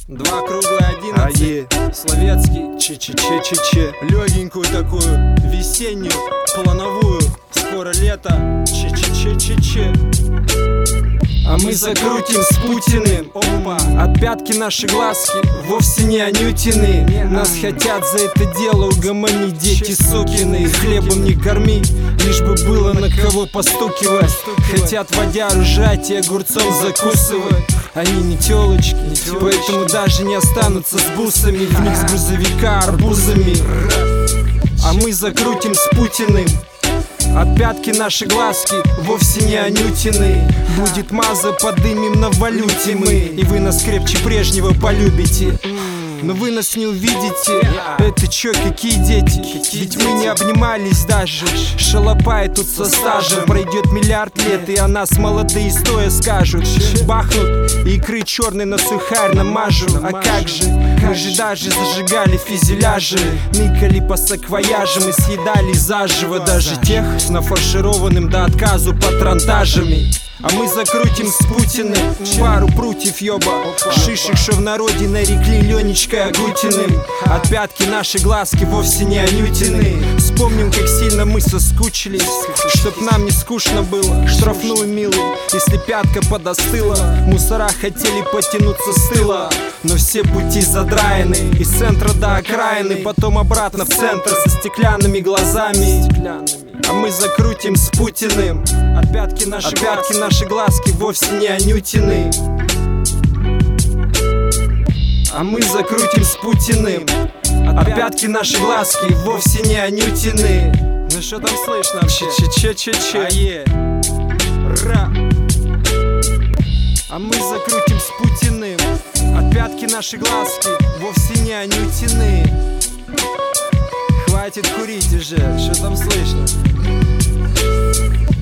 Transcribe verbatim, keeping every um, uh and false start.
Два круглые одиннадцать, Ае. Словецкий, Че-че-че-че-че. легенькую такую, весеннюю, плановую. Скоро лето, че-че-че-че-че. А мы закрутим с Путиным. Опа. От пятки наши глазки вовсе не анютины. Нас хотят за это дело угомонить, дети сукины. Хлебом не корми, лишь бы было на кого постукивать. Хотят водяру жать и огурцом закусывать. Они не телочки, поэтому даже не останутся с бусами. В них с грузовика арбузами. А мы закрутим с Путиным. От пятки наши глазки вовсе не анютины. Будет маза, подымем на валюте мы, и вы нас крепче прежнего полюбите. Но вы нас не увидите. Это чё, какие дети? Ведь мы не обнимались даже. Шалопай тут со стажем. Пройдет миллиард лет, и о нас молодые стоя скажут. Бахнут и икры черной на сухарь намажу. А как же? Мы же даже зажигали фюзеляжи, ныкали по саквояжам и съедали заживо даже тех с нафаршированным до отказу патронтажами. А мы закрутим с Путиным пару прутьев, ёба. Шишек, шо в народе нарекли Ленечкой Агутиным. От пятки наши глазки вовсе не анютины. Вспомним, как сильно мы соскучились, чтоб нам не скучно было. Штрафную, милый, если пятка подостыла. Мусора хотели потянуться с тыла, но все пути задраены, из центра до окраины, потом обратно в центр со стеклянными глазами. А мы закрутим с Путиным. От пятки наши, От пятки наши глазки вовсе не анютины. А мы закрутим с Путиным. От пятки наши глазки вовсе не анютины. Ну что там слышно? Че-че-че-че-че. Ае. Ра. А мы закрутим с Путиным. От пятки наши глазки вовсе не анютины. Хватит курить уже, что там слышно?